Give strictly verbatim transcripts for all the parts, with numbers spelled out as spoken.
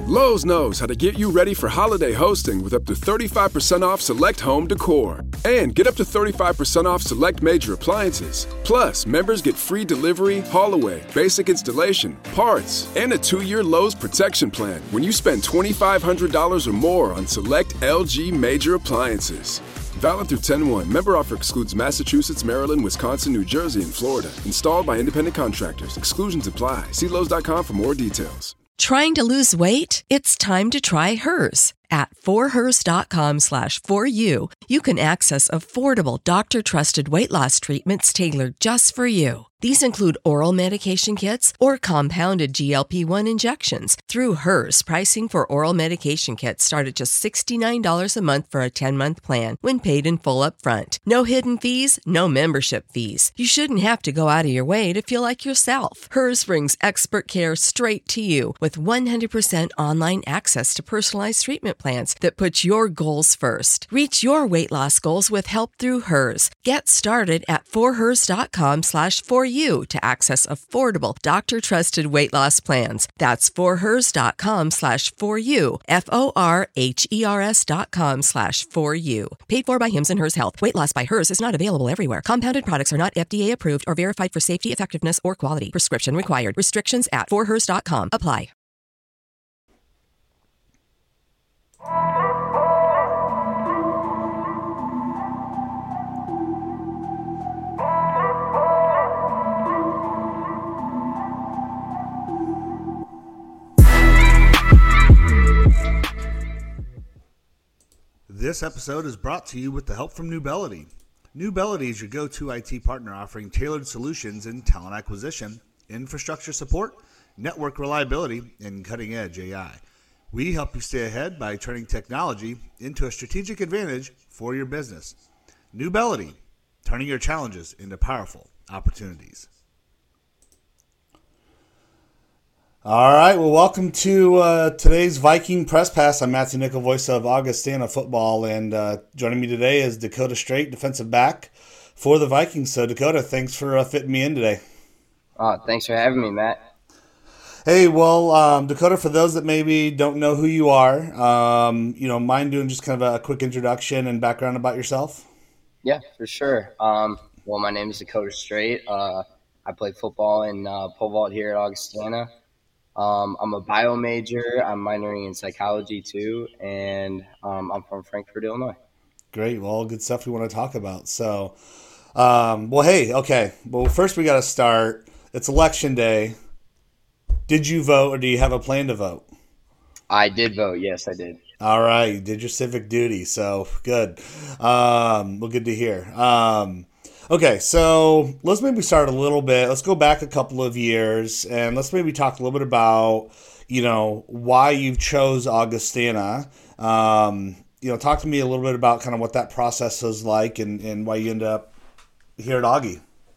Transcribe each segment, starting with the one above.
Lowe's knows how to get you ready for holiday hosting with up to thirty-five percent off select home decor. And get up to thirty-five percent off select major appliances. Plus, members get free delivery, haul away, basic installation, parts, and a two-year Lowe's protection plan when you spend twenty-five hundred dollars or more on select L G major appliances. Valid through ten one. Member offer excludes Massachusetts, Maryland, Wisconsin, New Jersey, and Florida. Installed by independent contractors. Exclusions apply. See Lowe's dot com for more details. Trying to lose weight? It's time to try Hers. At forhers.com slash for you, you can access affordable, doctor-trusted weight loss treatments tailored just for you. These include oral medication kits or compounded G L P one injections. Through Hers, pricing for oral medication kits start at just sixty-nine dollars a month for a ten-month plan when paid in full upfront. No hidden fees, no membership fees. You shouldn't have to go out of your way to feel like yourself. Hers brings expert care straight to you with one hundred percent online access to personalized treatment plans that put your goals first. Reach your weight loss goals with help through Hers. Get started at forhers.com slash for you to access affordable, doctor-trusted weight loss plans. That's forhers.com slash for you, F-O-R-H-E-R-S dot com slash for you. Paid for by Hims and Hers Health. Weight loss by Hers is not available everywhere. Compounded products are not F D A approved or verified for safety, effectiveness, or quality. Prescription required. Restrictions at forhers dot com apply. This episode is brought to you with the help from Nubelity. Nubelity is your go-to I T partner offering tailored solutions in talent acquisition, infrastructure support, network reliability, and cutting-edge A I. We help you stay ahead by turning technology into a strategic advantage for your business. Nubelity, turning your challenges into powerful opportunities. All right, well, welcome to uh, today's Viking Press Pass. I'm Matthew Nickel, voice of Augustana football, and uh, joining me today is Dakota Straight, defensive back for the Vikings. So, Dakota, thanks for uh, fitting me in today. Uh, thanks for having me, Matt. Hey, well, um, Dakota, for those that maybe don't know who you are, um, you know, mind doing just kind of a quick introduction and background about yourself? Yeah, for sure. Um, well, my name is Dakota Straight. Uh, I play football in uh, pole vault here at Augustana. Um, I'm a bio major. I'm minoring in psychology too, and um, I'm from Frankfort, Illinois. Great. Well, good stuff we want to talk about. So, um, well, hey, okay. Well, first we got to start. It's election day. Did you vote, or do you have a plan to vote? I did vote. Yes, I did. All right. You did your civic duty. So good. Um, well, good to hear. Um, Okay, so let's maybe start a little bit. Let's go back a couple of years, and let's maybe talk a little bit about, you know, why you chose Augustana. Um, you know, talk to me a little bit about kind of what that process was like and, and why you ended up here at Augie.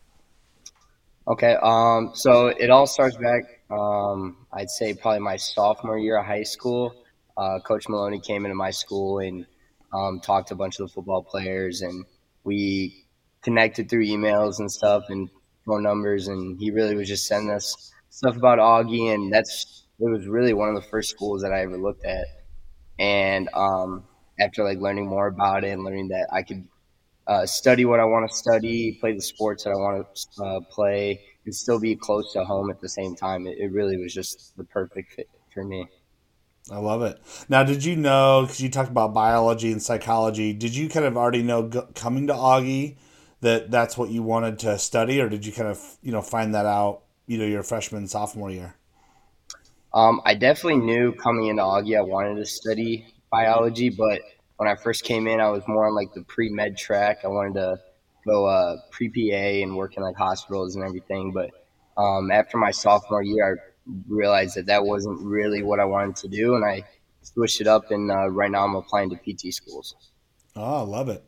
Okay, um, so it all starts back, um, I'd say probably my sophomore year of high school. Uh, Coach Maloney came into my school and um, talked to a bunch of the football players, and we connected through emails and stuff and phone numbers, and he really was just sending us stuff about Augie, and that's it was really one of the first schools that I ever looked at. And um, after like learning more about it and learning that I could uh, study what I want to study, play the sports that I want to uh, play, and still be close to home at the same time, it, it really was just the perfect fit for me. I love it. Now, did you know, because you talked about biology and psychology, did you kind of already know go, coming to Augie that that's what you wanted to study, or did you kind of, you know, find that out, you know, your freshman, sophomore year? Um, I definitely knew coming into Augie I wanted to study biology, but when I first came in, I was more on like the pre-med track. I wanted to go uh, pre-P A and work in like hospitals and everything. But um, after my sophomore year, I realized that that wasn't really what I wanted to do, and I switched it up, and uh, right now I'm applying to P T schools. Oh, I love it.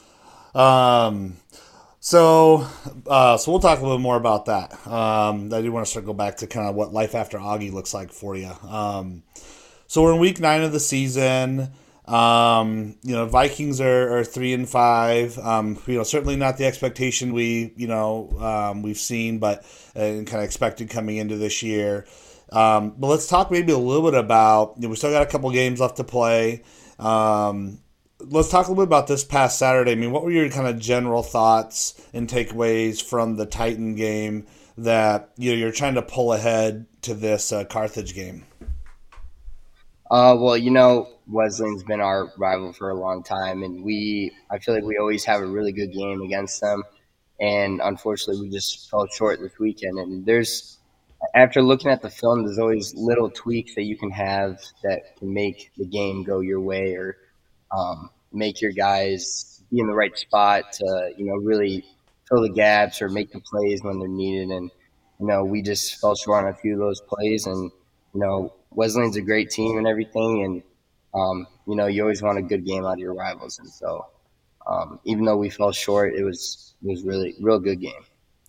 Um, so, uh, so we'll talk a little more about that. Um, I do want to circle back to kind of what life after Augie looks like for you. Um, so we're in week nine of the season. Um, you know, Vikings are, are three and five. Um, you know, certainly not the expectation we, you know, um, we've seen, but uh, kind of expected coming into this year. Um, but let's talk maybe a little bit about, you know, we still got a couple games left to play. Um, let's talk a little bit about this past Saturday. I mean, what were your kind of general thoughts and takeaways from the Titan game that, you know, you're trying to pull ahead to this uh, Carthage game? Uh, well, you know, Wesleyan's been our rival for a long time, and we I feel like we always have a really good game against them. And unfortunately, we just fell short this weekend. And there's after looking at the film, there's always little tweaks that you can have that can make the game go your way, or um, make your guys be in the right spot to, you know, really fill the gaps or make the plays when they're needed. And, you know, we just fell short on a few of those plays. And, you know, Wesleyan's a great team and everything. And, um, you know, you always want a good game out of your rivals. And so um, even though we fell short, it was, it was really, real good game.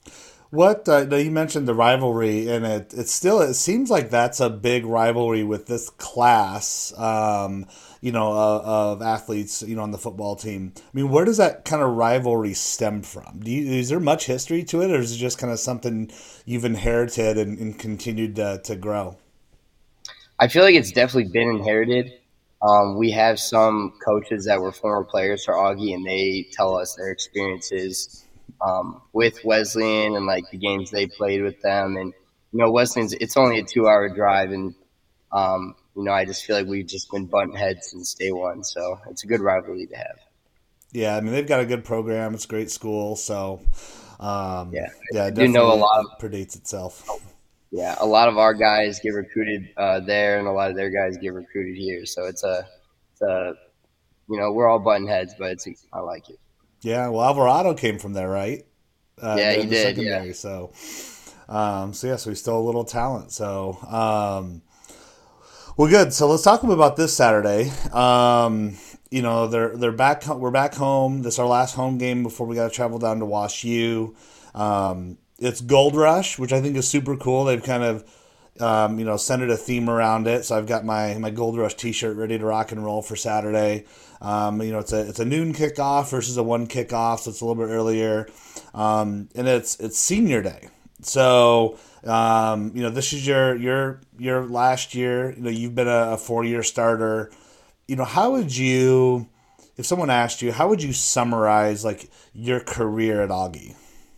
What uh, you mentioned the rivalry, and it it still it seems like that's a big rivalry with this class, um, you know, uh, of athletes, you know, on the football team. I mean, where does that kind of rivalry stem from? Do you, is there much history to it, or is it just kind of something you've inherited and, and continued to, to grow? I feel like it's definitely been inherited. Um, we have some coaches that were former players for Augie, and they tell us their experiences Um, with Wesleyan and like the games they played with them. And, you know, Wesleyan's, it's only a two hour drive. And, um, you know, I just feel like we've just been butting heads since day one. So it's a good rivalry to have. Yeah. I mean, they've got a good program. It's a great school. So, um, yeah, yeah, I do know a lot of, predates itself. Yeah. A lot of our guys get recruited uh, there, and a lot of their guys get recruited here. So it's a, it's a, you know, we're all butting heads, but it's, I like it. Yeah, well, Alvarado came from there, right? Uh, yeah, he did. Secondary, yeah. So, um, so yeah, so he's still a little talent. So, um, well, good. So let's talk about this Saturday. Um, you know, they're they're back. We're back home. This is our last home game before we got to travel down to Wash U. Um, it's Gold Rush, which I think is super cool. They've kind of Um, you know, centered a theme around it. So I've got my, my Gold Rush T-shirt ready to rock and roll for Saturday. Um, you know, it's a it's a noon kickoff versus a one kickoff, so it's a little bit earlier. Um, and it's it's senior day. So um, you know, this is your your your last year. You know, you've been a, a four year starter. You know, how would you, if someone asked you, how would you summarize like your career at Augie?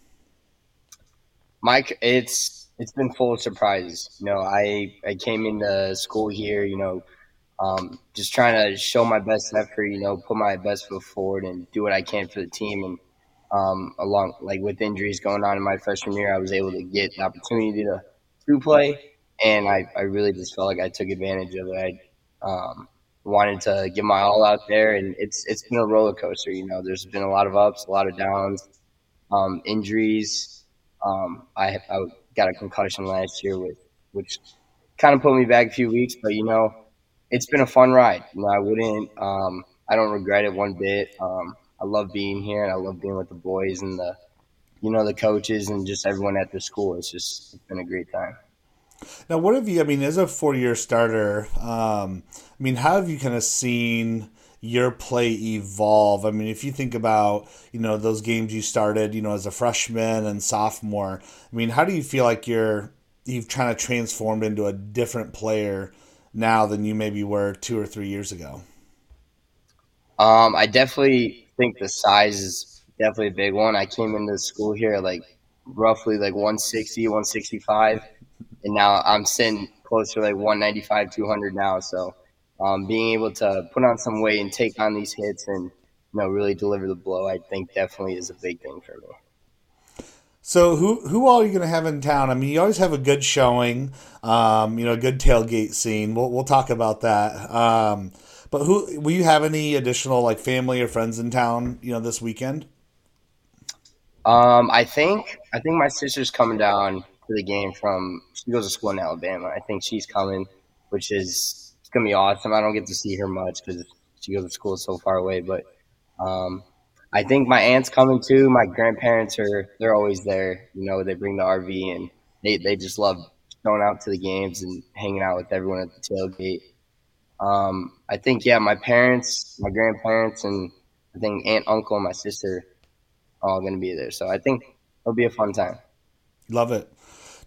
Mike, it's. It's been full of surprises. You know, I, I came into school here, you know, um, just trying to show my best effort, you know, put my best foot forward and do what I can for the team. And um, along, like with injuries going on in my freshman year, I was able to get the opportunity to, to play. And I, I really just felt like I took advantage of it. I um, wanted to give my all out there. And it's it's been a roller coaster. You know, there's been a lot of ups, a lot of downs, um, injuries. Um, I, I got a concussion last year, with which kind of put me back a few weeks. But you know, it's been a fun ride. You know, I wouldn't, um, I don't regret it one bit. Um, I love being here, and I love being with the boys and the, you know, the coaches and just everyone at the school. It's just it's been a great time. Now, what have you? I mean, as a four-year starter, um, I mean, how have you kind of seen your play evolve? I mean, if you think about, you know, those games you started, you know, as a freshman and sophomore, I mean, how do you feel like you're, you've kind of transformed into a different player now than you maybe were two or three years ago? Um, I definitely think the size is definitely a big one. I came into school here at like roughly like one sixty, one sixty-five, and now I'm sitting closer to like one ninety-five, two hundred now. So Um, being able to put on some weight and take on these hits and, you know, really deliver the blow, I think definitely is a big thing for me. So who who all are you going to have in town? I mean, you always have a good showing, um, you know, a good tailgate scene. We'll we'll talk about that. Um, but who will you have any additional like family or friends in town, you know, this weekend? Um, I think I think my sister's coming down to the game from. She goes to school in Alabama. I think she's coming, which is. It's going to be awesome. I don't get to see her much because she goes to school so far away. But um, I think my aunt's coming too. My grandparents are – they're always there. You know, they bring the R V, and they, they just love going out to the games and hanging out with everyone at the tailgate. Um, I think, yeah, my parents, my grandparents, and I think aunt, uncle, and my sister are all going to be there. So I think it'll be a fun time. Love it.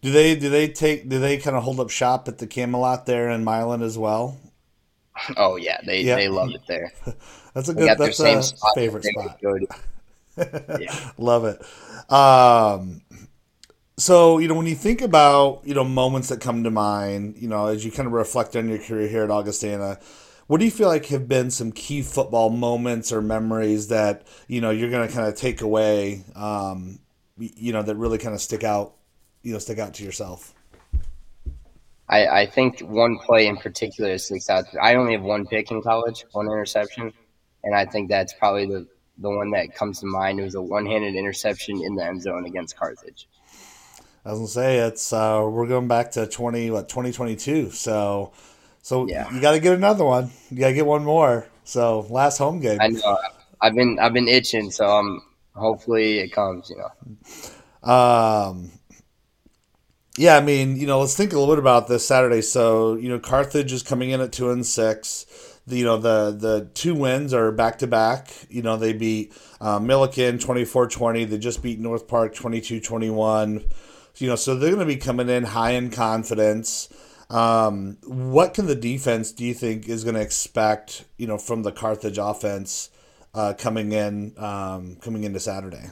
Do they do they take do they kind of hold up shop at the Camelot there in Milan as well? Oh yeah, they Yeah, they love it there. that's a They good got their that's same a spot that favorite they spot. go to. Yeah. Love it. Um, so you know when you think about you know moments that come to mind, you know as you kind of reflect on your career here at Augustana, what do you feel like have been some key football moments or memories that you know you're going to kind of take away, um, you know that really kind of stick out, you know stick out to yourself? I, I think one play in particular sticks out. I only have one pick in college, one interception, and I think that's probably the the one that comes to mind. It was a one-handed interception in the end zone against Carthage. I was gonna say it's uh, we're going back to twenty what twenty twenty two. So so Yeah, you got to get another one. You got to get one more. So last home game. I know. I've been I've been itching, so um, hopefully it comes. You know. Um, yeah, I mean, you know, let's think a little bit about this Saturday. So, you know, Carthage is coming in at two and six. The, you know, the the two wins are back to back. You know, they beat uh, Milliken twenty-four twenty. They just beat North Park twenty-two twenty-one. You know, so they're going to be coming in high in confidence. Um, what can the defense, do you think, is going to expect, you know, from the Carthage offense uh, coming in um, coming into Saturday?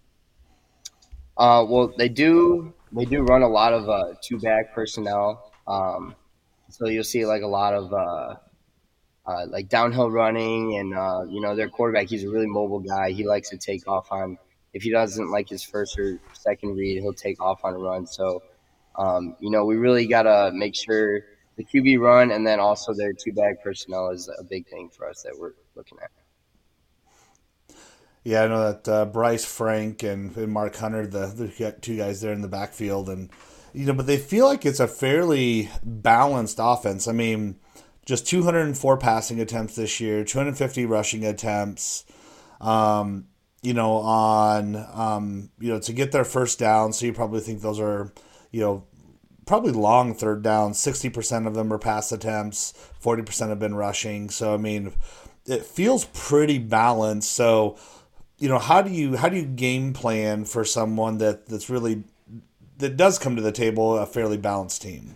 Uh, well, they do they do run a lot of uh, two back personnel. Um, so you'll see like a lot of uh, uh, like downhill running, and uh, you know their quarterback. He's a really mobile guy. He likes to take off on. If he doesn't like his first or second read, he'll take off on a run. So um, you know we really gotta make sure the Q B run, and then also their two back personnel is a big thing for us that we're looking at. Yeah, I know that uh, Bryce Frank and, and Mark Hunter, the, the two guys there in the backfield, and you know, but they feel like it's a fairly balanced offense. I mean, just two hundred four passing attempts this year, two hundred fifty rushing attempts. Um, you know, on um, you know to get their first down. So you probably think those are, you know, probably long third down. Sixty percent of them are pass attempts. Forty percent have been rushing. So I mean, it feels pretty balanced. So. You know, how do you how do you game plan for someone that, that's really that does come to the table a fairly balanced team?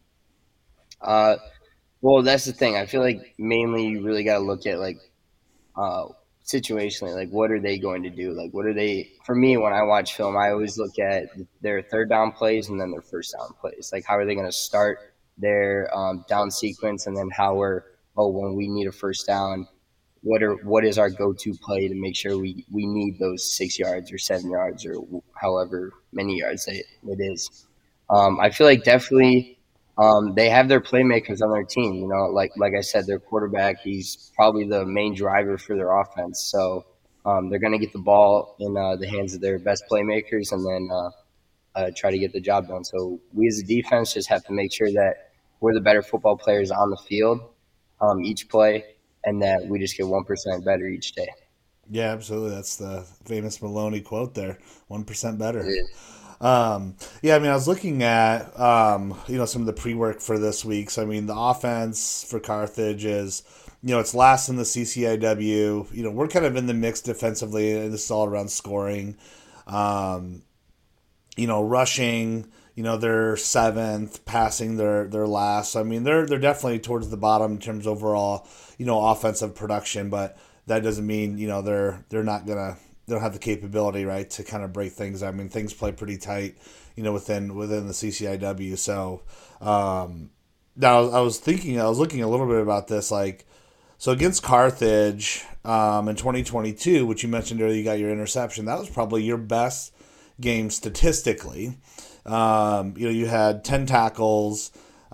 Uh, well, that's the thing. I feel like mainly you really got to look at like uh, situationally, like what are they going to do? Like what are they? For me, when I watch film, I always look at their third down plays and then their first down plays. Like how are they going to start their um, down sequence, and then how are oh when we need a first down. What are what is our go-to play to make sure we, we need those six yards or seven yards or however many yards it, it is. Um, I feel like definitely um, they have their playmakers on their team. You know, like like I said, their quarterback, he's probably the main driver for their offense. So um, they're going to get the ball in uh, the hands of their best playmakers and then uh, uh, try to get the job done. So we as a defense just have to make sure that we're the better football players on the field um, each play, and that we just get one percent better each day. Yeah, absolutely. That's the famous Maloney quote there, one percent better. Yeah. Um, yeah, I mean, I was looking at, um, you know, some of the pre-work for this week. So, I mean, the offense for Carthage is, you know, it's last in the C C I W. You know, we're kind of in the mix defensively, and this is all around scoring. Um, you know, rushing, you know, they're seventh, passing they're, they're last. So, I mean, they're, they're definitely towards the bottom in terms of overall, you know, offensive production, but that doesn't mean, you know, they're, they're not going to, they don't have the capability, right, to kind of break things. I mean, things play pretty tight, you know, within within the C C I W. So um, now I was thinking, I was looking a little bit about this, like, so against Carthage um, in twenty twenty-two, which you mentioned earlier, you got your interception. That was probably your best game statistically. Um, you know, you had ten tackles,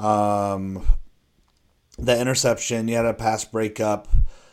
um, the interception, you had a pass breakup.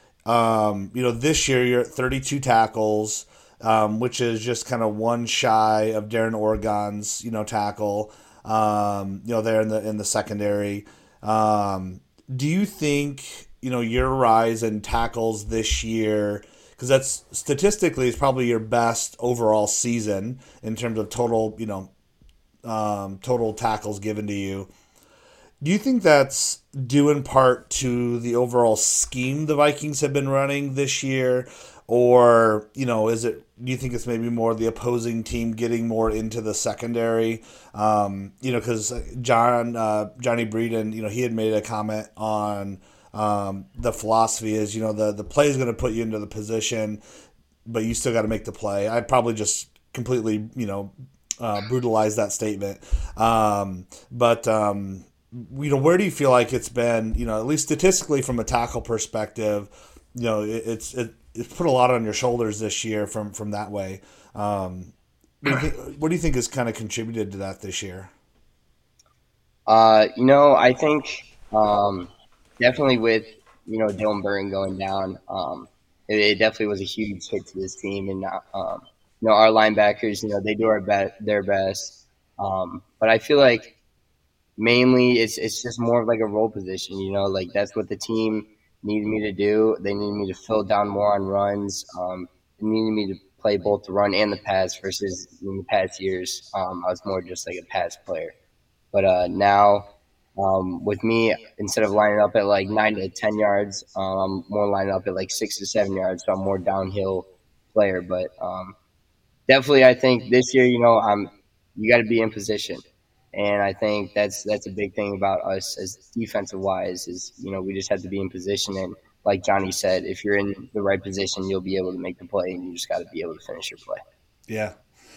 Um, you know, this year you're at thirty-two tackles, um, which is just kind of one shy of Darren Oregon's, you know, tackle, um, you know, there in the in the secondary. Um, do you think, you know, your rise in tackles this year, because that's statistically is probably your best overall season in terms of total, you know, um, total tackles given to you. Do you think that's due in part to the overall scheme the Vikings have been running this year? Or, you know, is it do you think it's maybe more the opposing team getting more into the secondary? Um, you know, because John uh, Johnny Breeden, you know, he had made a comment on um, the philosophy is, you know, the the play is going to put you into the position, but you still got to make the play. I'd probably just completely, you know, uh, brutalize that statement. Um, but um, you know, where do you feel like it's been? You know, at least statistically from a tackle perspective, you know, it, it's it. It's put a lot on your shoulders this year from, from that way. Um, what, do you think, what do you think has kind of contributed to that this year? Uh, you know, I think um, definitely with, you know, Dylan Burton going down, um, it, it definitely was a huge hit to this team. And, um, you know, our linebackers, you know, they do our be- their best. Um, but I feel like mainly it's it's just more of like a role position, you know, like that's what the team – needed me to do. They needed me to fill down more on runs. Um, they needed me to play both the run and the pass versus in the past years, um, I was more just like a pass player. But uh, now um, with me, instead of lining up at like nine to ten yards, um, I'm more lining up at like six to seven yards. So I'm more downhill player. But um, definitely, I think this year, you know, I'm you got to be in position. And I think that's that's a big thing about us as defensive wise is, you know, we just have to be in position. And like Johnny said, if you're in the right position, you'll be able to make the play, and you just got to be able to finish your play. Yeah.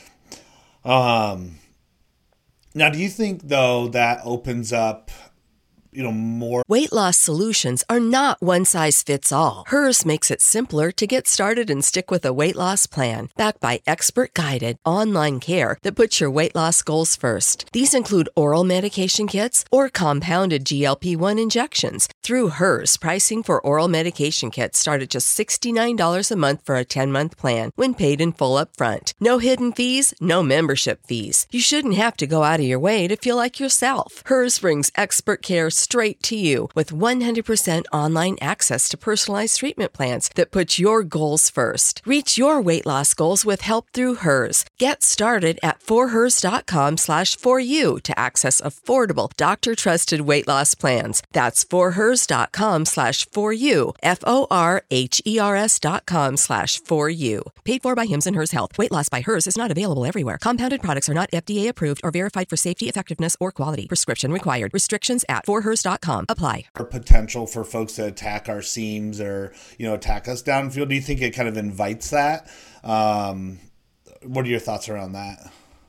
Um. Now, do you think, though, that opens up, you know, more? Weight loss solutions are not one size fits all. Hers makes it simpler to get started and stick with a weight loss plan backed by expert-guided online care that puts your weight loss goals first. These include oral medication kits or compounded G L P one injections. Through Hers, pricing for oral medication kits start at just sixty-nine dollars a month for a ten-month plan when paid in full upfront. No hidden fees, no membership fees. You shouldn't have to go out of your way to feel like yourself. Hers brings expert care straight to you with one hundred percent online access to personalized treatment plans that put your goals first. Reach your weight loss goals with help through Hers. Get started at forhers.com slash for you to access affordable, doctor-trusted weight loss plans. That's forhers.com slash for you, F-O-R-H-E-R-S dot com slash for you. Paid for by Hims and Hers Health. Weight loss by Hers is not available everywhere. Compounded products are not F D A approved or verified for safety, effectiveness, or quality. Prescription required. Restrictions at for hers dot com apply. Potential for folks to attack our seams or, you know, attack us downfield. Do you think it kind of invites that? Um, what are your thoughts around that?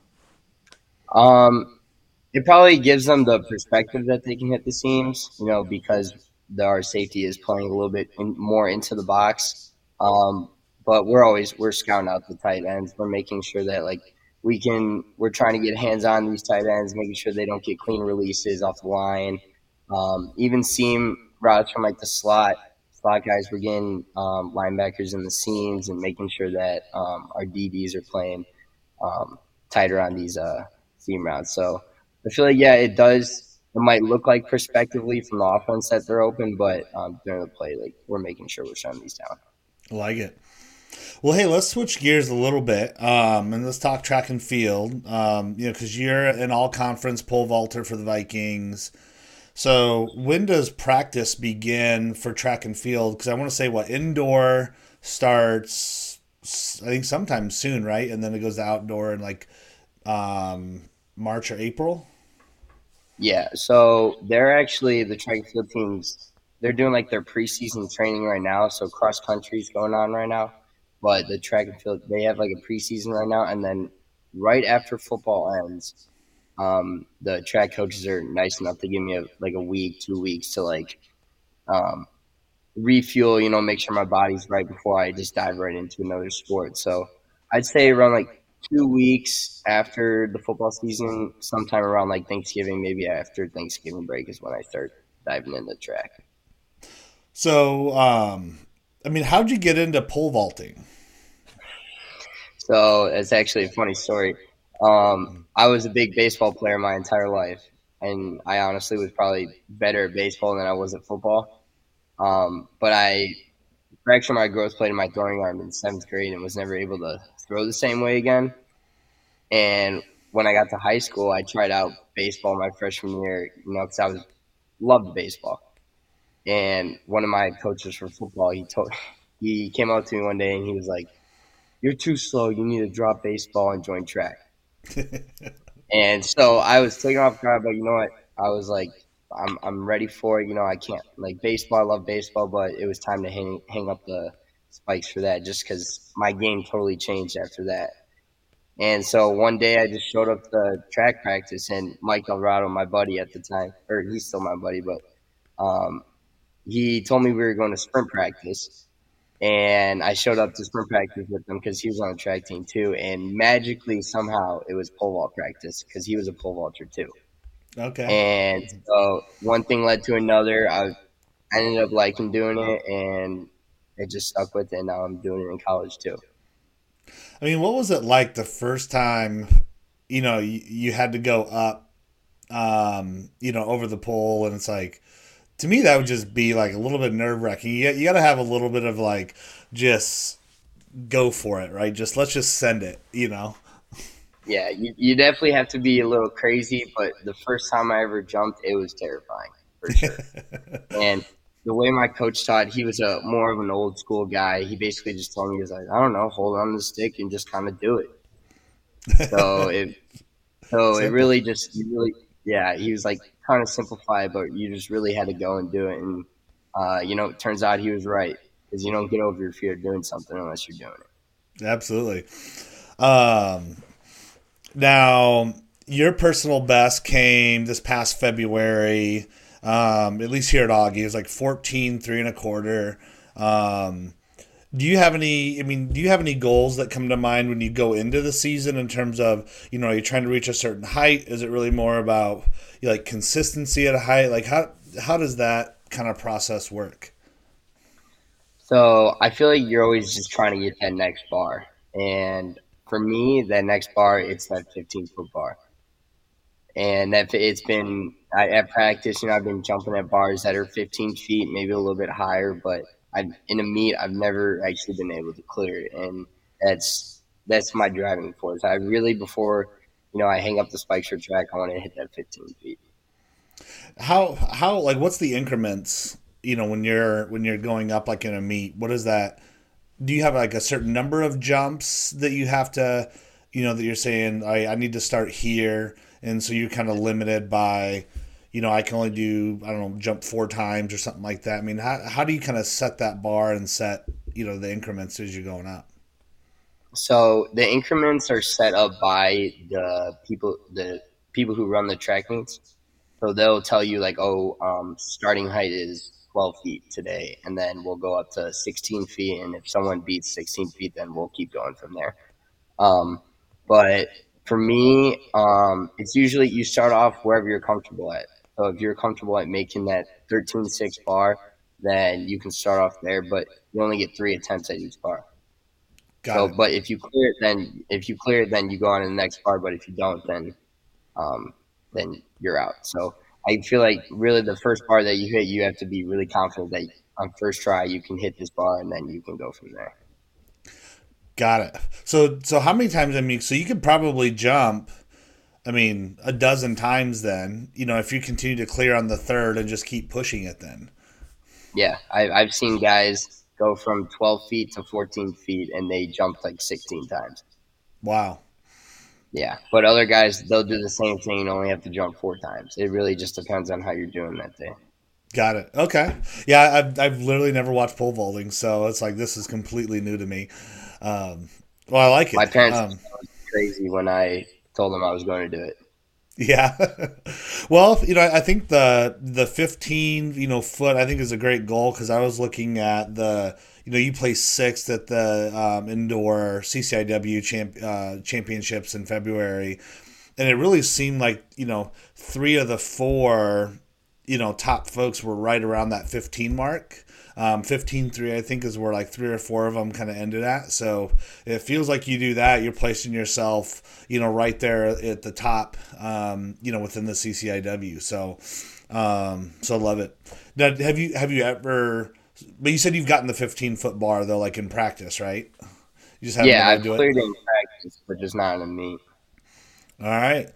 Um, it probably gives them the perspective that they can hit the seams, you know, because the, our safety is playing a little bit in, more into the box. Um, but we're always we're scouting out the tight ends. We're making sure that like we can. We're trying to get hands on these tight ends, making sure they don't get clean releases off the line. Um, even seam routes from like the slot. Slot guys were getting um, linebackers in the seams and making sure that um, our D Bs are playing um, tighter on these uh, seam routes. So I feel like, yeah, it does. It might look like prospectively from the offense that they're open, but um, during the play, like we're making sure we're shutting these down. I like it. Well, hey, let's switch gears a little bit, um, and let's talk track and field. Um, you know, because you're an all-conference pole vaulter for the Vikings. So when does practice begin for track and field? Because I want to say what indoor starts, I think sometime soon, right? And then it goes to outdoor in like um, March or April. Yeah. So they're actually the track and field teams. They're doing like their preseason training right now. So cross country is going on right now, but the track and field they have like a preseason right now, and then right after football ends. Um, the track coaches are nice enough to give me a, like a week, two weeks to like um, refuel, you know, make sure my body's right before I just dive right into another sport. So I'd say around like two weeks after the football season, sometime around like Thanksgiving, maybe after Thanksgiving break is when I start diving into track. So, um, I mean, how'd you get into pole vaulting? So it's actually a funny story. Um, I was a big baseball player my entire life, and I honestly was probably better at baseball than I was at football. Um, but I fractured my growth plate in my throwing arm in seventh grade and was never able to throw the same way again. And when I got to high school, I tried out baseball my freshman year, you know, because I was loved baseball. And one of my coaches for football, he told he came up to me one day and he was like, "You're too slow. You need to drop baseball and join track." And so I was taken off guard, but you know what? I was like, I'm I'm ready for it. You know, I can't like baseball. I love baseball, but it was time to hang hang up the spikes for that, just because my game totally changed after that. And so one day I just showed up to track practice, and Mike Alvarado, my buddy at the time, or he's still my buddy, but um, he told me we were going to sprint practice. And I showed up to sprint practice with him because he was on the track team too. And magically, somehow, it was pole vault practice because he was a pole vaulter too. Okay. And so one thing led to another. I ended up liking doing it, and it just stuck with it. And now I'm doing it in college too. I mean, what was it like the first time, you know, you, you had to go up, um, you know, over the pole, and it's like, to me, that would just be like a little bit nerve wracking. You, you got to have a little bit of like, just go for it, right? Just let's just send it, you know? Yeah, you, you definitely have to be a little crazy, but the first time I ever jumped, it was terrifying for sure. And the way my coach taught, he was a more of an old school guy. He basically just told me, he was like, I don't know, hold on to the stick and just kind of do it. So it, so Simple. it really just, really, yeah, he was like kind of simplify, but you just really had to go and do it. And, uh, you know, it turns out he was right, because you don't get over your fear of doing something unless you're doing it. Absolutely. Um, now, your personal best came this past February. Um, at least here at Augie, it was like fourteen, three and a quarter. Um, do you have any, I mean, do you have any goals that come to mind when you go into the season in terms of, you know, are you trying to reach a certain height? Is it really more about you know, like consistency at a height? Like how, how does that kind of process work? So I feel like you're always just trying to get that next bar. And for me, that next bar, it's that fifteen foot bar. And that it's been I, at practice, you know, I've been jumping at bars that are fifteen feet, maybe a little bit higher, but I've, in a meet, I've never actually been able to clear it, and that's that's my driving force. I really, before you know, I hang up the spikes for track, I want to hit that fifteen feet. How how like what's the increments? You know, when you're when you're going up like in a meet, what is that? Do you have like a certain number of jumps that you have to, you know, that you're saying I I need to start here? And so you're kind of limited by, you know, I can only do, I don't know, jump four times or something like that. I mean, how how do you kind of set that bar and set, you know, the increments as you're going up? So the increments are set up by the people, the people who run the track meets. So they'll tell you like, oh, um, starting height is twelve feet today, and then we'll go up to sixteen feet. And if someone beats sixteen feet, then we'll keep going from there. Um, but For me, um, it's usually you start off wherever you're comfortable at. So if you're comfortable at making that thirteen six bar, then you can start off there, but you only get three attempts at each bar. Got so, it. but if you clear it, then if you clear it, then you go on to the next bar. But if you don't, then um, then you're out. So I feel like really the first bar that you hit, you have to be really confident that on first try you can hit this bar, and then you can go from there. Got it. So so how many times, I mean, so you could probably jump, I mean, a dozen times then, you know, if you continue to clear on the third and just keep pushing it then. Yeah, I, I've seen guys go from twelve feet to fourteen feet, and they jumped like sixteen times. Wow. Yeah, but other guys, they'll do the same thing and only have to jump four times. It really just depends on how you're doing that day. Got it. Okay. Yeah, I've, I've literally never watched pole vaulting, so it's like this is completely new to me. Um, well, I like it. My parents um, were crazy when I told them I was going to do it. Yeah. Well, you know, I think the the fifteen, you know, foot, I think is a great goal, because I was looking at the, you know, you placed sixth at the um, indoor C C I W champ, uh, championships in February, and it really seemed like, you know, three of the four, you know, top folks were right around that fifteen mark. Um, fifteen three, I think, is where like three or four of them kind of ended at. So it feels like you do that, you're placing yourself, you know, right there at the top, um, you know, within the C C I W. So, um, so love it. Now, have you have you ever? But you said you've gotten the fifteen foot bar though, like in practice, right? You just haven't yeah, I've been able to cleared do it? in practice, but just not in a meet. All right,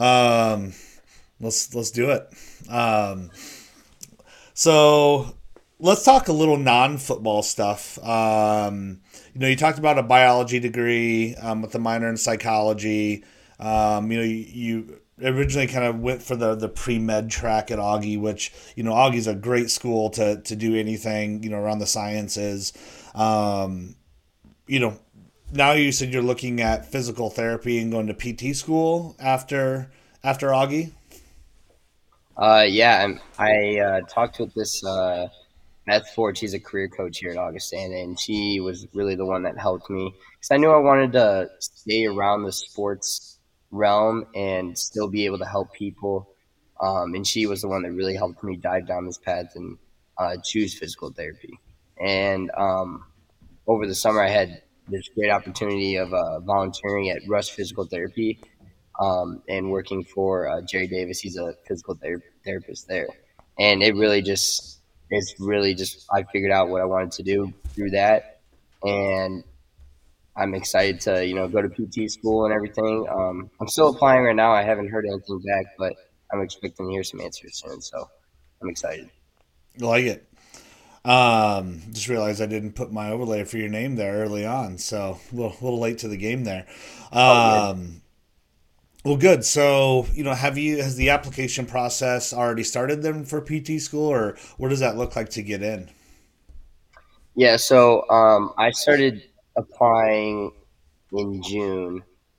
um, let's let's do it. Um, so. let's talk a little non-football stuff. Um, you know, you talked about a biology degree um, with a minor in psychology. Um, you know, you, you originally kind of went for the the pre-med track at Augie, which, you know, Augie's a great school to to do anything, you know, around the sciences. Um, you know, now you said you're looking at physical therapy and going to P T school after after Augie. Uh, yeah, I'm, I uh, talked with this uh, Beth Ford. She's a career coach here at Augustana, and she was really the one that helped me because I knew I wanted to stay around the sports realm and still be able to help people. Um, and she was the one that really helped me dive down this path and uh, choose physical therapy. And um, over the summer, I had this great opportunity of uh, volunteering at Rush Physical Therapy um, and working for uh, Jerry Davis. He's a physical ther- therapist there, and it really just it's really just I figured out what I wanted to do through that, and I'm excited to you know go to P T school and everything. Um, I'm still applying right now. I haven't heard anything back, but I'm expecting to hear some answers soon, so I'm excited. I like it. Um, just realized I didn't put my overlay for your name there early on, so a little, little late to the game there. Oh, good. Um, well, good. So, you know, have you has the application process already started then for P T school, or what does that look like to get in? Yeah, so um, I started applying in June,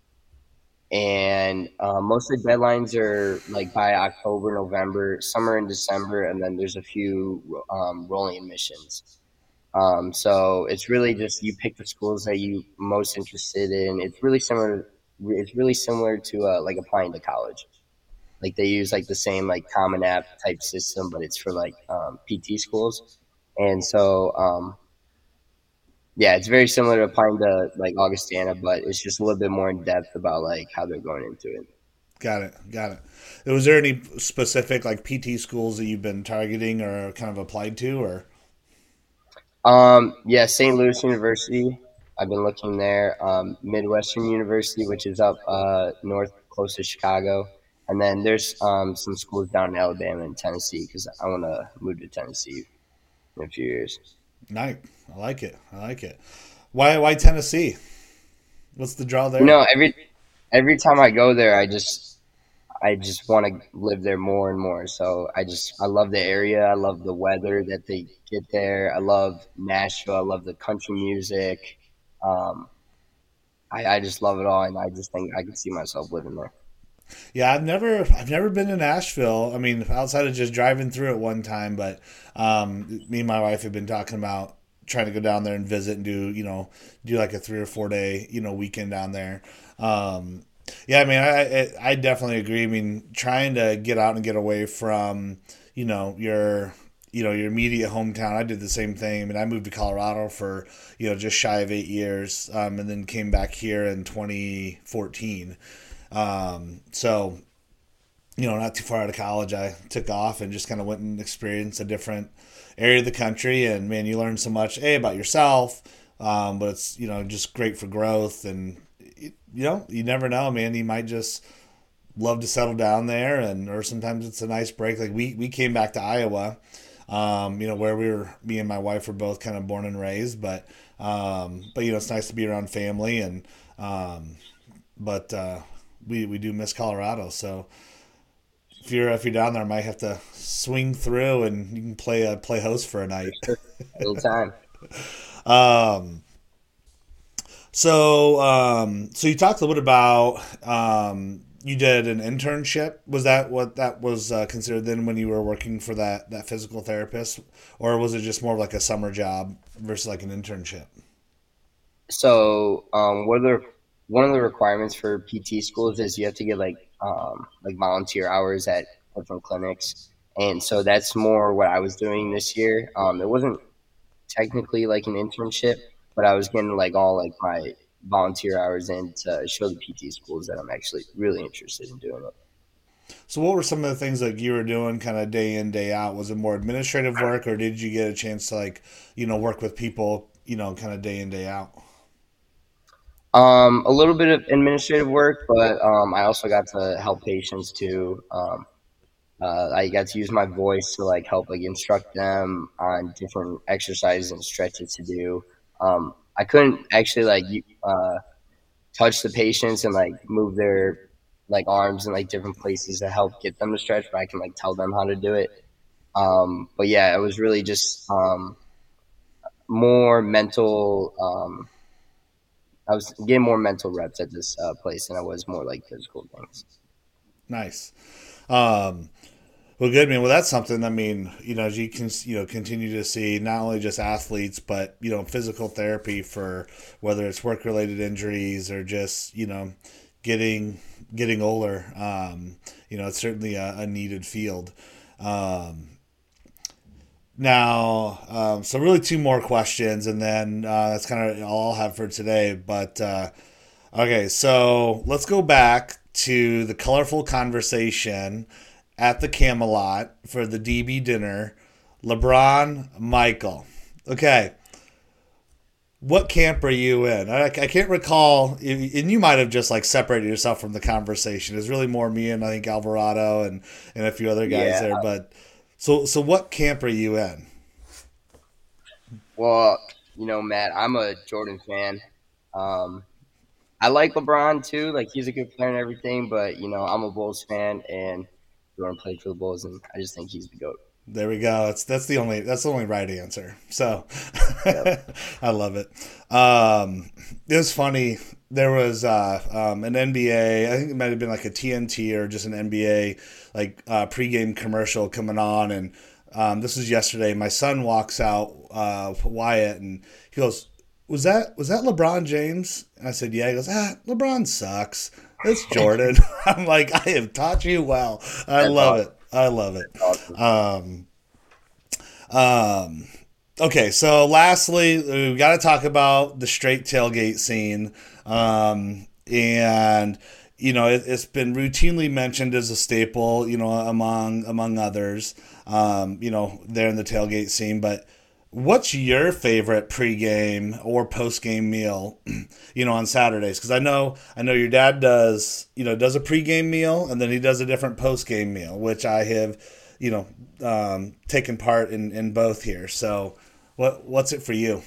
and uh, most of the deadlines are like by October, November, some are in December, and then there's a few um, rolling admissions. Um, so it's really just you pick the schools that you most interested in. It's really similar. It's really similar to uh, like applying to college. Like they use like the same like Common App type system, but it's for like um, P T schools. And so um, yeah, it's very similar to applying to like Augustana, but it's just a little bit more in depth about like how they're going into it. Got it. Got it. Was there any specific like P T schools that you've been targeting or kind of applied to, or? Um, yeah, Saint Louis University. I've been looking there. Um, Midwestern University, which is up uh, north, close to Chicago, and then there's um, some schools down in Alabama and Tennessee because I want to move to Tennessee in a few years. Nice. I like it. I like it. Why? Why Tennessee? What's the draw You there? know, every every time I go there, I just I just want to live there more and more. So I just I love the area. I love the weather that they get there. I love Nashville. I love the country music. Um, I, I just love it all, and I just think I could see myself living there. Yeah, I've never I've never been to Nashville. I mean, outside of just driving through it one time, but um, me and my wife have been talking about trying to go down there and visit and do you know do like a three or four day you know weekend down there. Um, yeah, I mean, I I definitely agree. I mean, trying to get out and get away from you know your you know your immediate hometown. I did the same thing. I mean, I moved to Colorado for you know just shy of eight years, um, and then came back here in twenty fourteen. Um, so, you know, not too far out of college, I took off and just kind of went and experienced a different area of the country. And man, you learn so much, A, about yourself, um, but it's, you know, just great for growth. And, you know, you never know, man. You might just love to settle down there, and, or sometimes it's a nice break. Like we, we came back to Iowa, um, you know, where we were, me and my wife were both kind of born and raised, but, um, but, you know, it's nice to be around family and, um, but, uh, we, we do miss Colorado. So if you're if you're down there, I might have to swing through and you can play uh, play host for a night. Anytime. um, so um, so you talked a little bit about um, you did an internship. Was that what that was uh, considered then when you were working for that that physical therapist, or was it just more of like a summer job versus like an internship? So, um, what are the one of the requirements for P T schools is you have to get like um, like volunteer hours at different clinics, and so that's more what I was doing this year. Um, it wasn't technically like an internship, but I was getting like all like my volunteer hours in to show the P T schools that I'm actually really interested in doing it. So what were some of the things like you were doing kind of day in, day out? Was it more administrative work, or did you get a chance to like, you know, work with people, you know, kind of day in, day out? Um, a little bit of administrative work, but um, I also got to help patients too. Um, uh, I got to use my voice to like help like instruct them on different exercises and stretches to do. Um, I couldn't actually like uh, touch the patients and like move their like arms in like different places to help get them to stretch, but I can like tell them how to do it. Um, but yeah, it was really just um, more mental. Um, I was getting more mental reps at this uh, place than I was more like physical things. Nice. Um, well, good, man. Well, that's something. I mean, you know, as you can, you know, continue to see not only just athletes, but you know, physical therapy for whether it's work related injuries or just you know, getting getting older. Um, you know, it's certainly a, a needed field. Um, now, um, so really two more questions, and then uh, that's kind of all I'll have for today. But uh, okay, so let's go back to the colorful conversation at the Camelot for the D B dinner. LeBron, Michael. Okay. What camp are you in? I, I can't recall, and you might have just like separated yourself from the conversation. It's really more me and I think Alvarado and, and a few other guys Yeah. there. But so so what camp are you in? Well, you know, Matt, I'm a Jordan fan. Um, I like LeBron too. Like he's a good player and everything, but you know, I'm a Bulls fan and Jordan played for the Bulls, and I just think he's the GOAT. There we go. That's that's the only that's the only right answer. So Yep. I love it. Um, it was funny. There was uh, um, an N B A. I think it might have been like a T N T or just an N B A like uh, pregame commercial coming on, and um, this was yesterday. My son walks out, uh, Wyatt, and he goes, "Was that was that LeBron James?" And I said, "Yeah." He goes, "Ah, LeBron sucks. It's Jordan." I'm like, "I have taught you well. I That's love awesome. it. I love it." Awesome. Um, um, okay, so lastly, we've got to talk about the straight tailgate scene. Um, and, you know, it, it's been routinely mentioned as a staple, you know, among among others, um, you know, there in the tailgate scene. But what's your favorite pregame or postgame meal, you know, on Saturdays? Because I know I know your dad does, you know, does a pregame meal and then he does a different postgame meal, which I have, you know, um, taken part in, in both here. So, what what's it for you?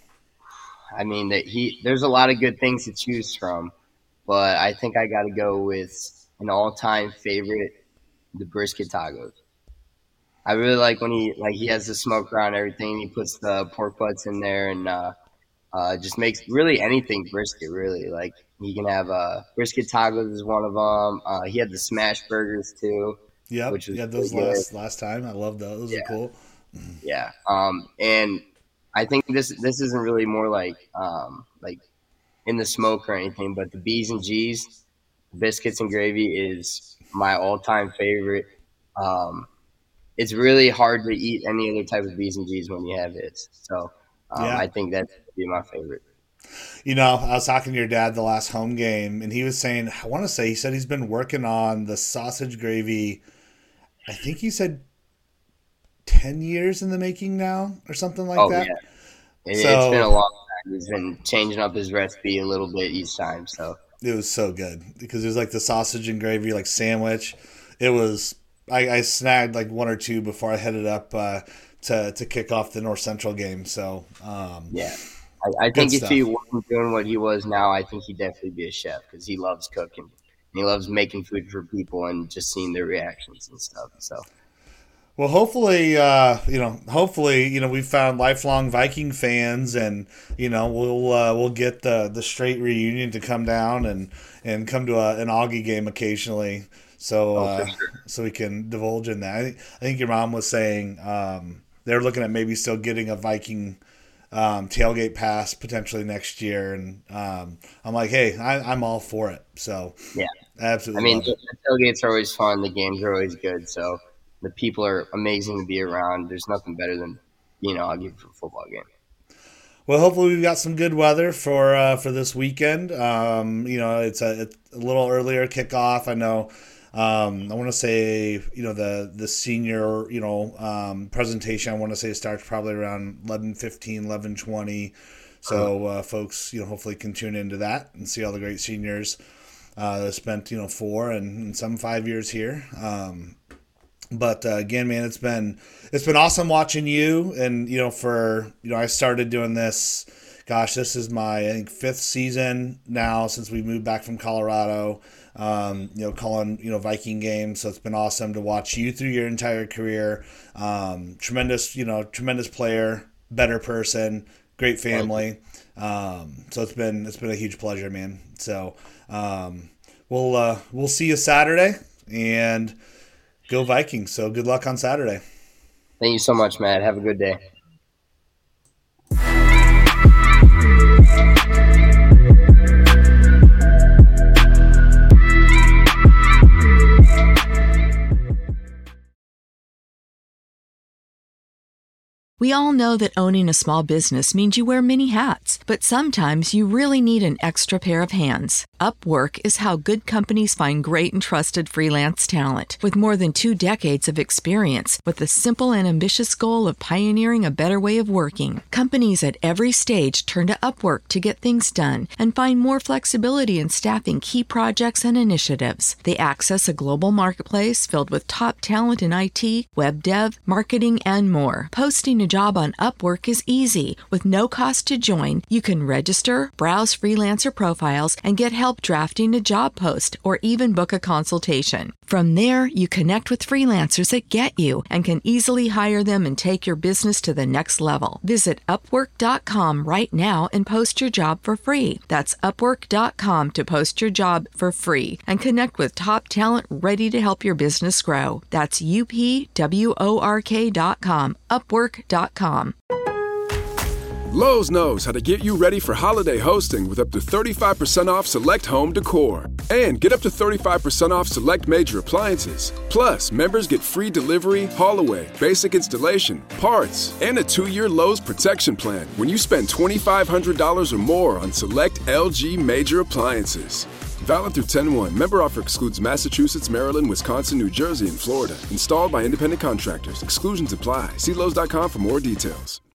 I mean, that he there's a lot of good things to choose from, but I think I got to go with an all-time favorite, the brisket tacos. I really like when he like he has the smoke around everything. He puts the pork butts in there and uh, uh, just makes really anything brisket. Really, like he can have uh, brisket tacos is one of them. Uh, he had the smash burgers too, Yep, which was yeah, really those good. last last time. I love those. Those are Yeah, cool. yeah. Um, and I think this this isn't really more like um, like in the smoke or anything, but the B's and G's, biscuits and gravy is my all time favorite. Um, it's really hard to eat any other type of B's and G's when you have it. So um, Yeah, I think that would be my favorite. you know, I was talking to your dad the last home game, and he was saying, I want to say he said he's been working on the sausage gravy. I think he said ten years in the making now, or something like Oh that. yeah, it, it's been So a long time. He's been changing up his recipe a little bit each time. So it was so good because it was like the sausage and gravy like sandwich. It was I, I snagged like one or two before I headed up uh, to to kick off the North Central game. So um, yeah, I, I good think if he stuff. wasn't doing what he was now, I think he'd definitely be a chef because he loves cooking. He loves making food for people and just seeing their reactions and stuff. So Well, hopefully, uh, you know, hopefully, you know, we've found lifelong Viking fans, and you know, we'll uh, we'll get the the straight reunion to come down and and come to a, an Augie game occasionally, so oh for uh, sure. so we can divulge in that. I think, I think your mom was saying um, they're looking at maybe still getting a Viking um, tailgate pass potentially next year, and um, I'm like, hey, I, I'm all for it. So Yeah. I I absolutely mean, love the, it. the tailgates are always fun. The games are always good. So the people are amazing to be around. There's nothing better than you know. I'll give for a football game. Well, hopefully we've got some good weather for uh, for this weekend. Um, you know, it's a, it's a little earlier kickoff. I know. Um, I want to say, you know, the the senior, you know, um, presentation. I want to say starts probably around eleven fifteen, eleven twenty. Uh, So uh, folks, you know, hopefully can tune into that and see all the great seniors uh, that spent, you know, four and, and some five years here. Um, But uh, again, man, it's been it's been awesome watching you. And you know, for you know, I started doing this. Gosh, this is my I think fifth season now since we moved back from Colorado. Um, you know, calling you know Viking games. So it's been awesome to watch you through your entire career. Um, tremendous, you know, tremendous player, better person, great family. Um, so it's been it's been a huge pleasure, man. So um, we'll uh, we'll see you Saturday and. Go Vikings. So good luck on Saturday. Thank you so much, Matt. Have a good day. We all know that owning a small business means you wear many hats, but sometimes you really need an extra pair of hands. Upwork is how good companies find great and trusted freelance talent. With more than two decades of experience, with the simple and ambitious goal of pioneering a better way of working, companies at every stage turn to Upwork to get things done and find more flexibility in staffing key projects and initiatives. They access a global marketplace filled with top talent in I T, web dev, marketing, and more. Posting a job on Upwork is easy. With no cost to join, you can register, browse freelancer profiles, and get help drafting a job post or even book a consultation. From there, you connect with freelancers that get you and can easily hire them and take your business to the next level. Visit upwork dot com right now and post your job for free. That's upwork dot com to post your job for free and connect with top talent ready to help your business grow. That's U P W O R K dot com, upwork dot com. Lowe's knows how to get you ready for holiday hosting with up to thirty-five percent off select home decor. And get up to thirty-five percent off select major appliances. Plus, members get free delivery, haul away, basic installation, parts, and a two-year Lowe's protection plan when you spend twenty-five hundred dollars or more on select L G major appliances. Valid through ten one. Member offer excludes Massachusetts, Maryland, Wisconsin, New Jersey, and Florida. Installed by independent contractors. Exclusions apply. See Lowe's dot com for more details.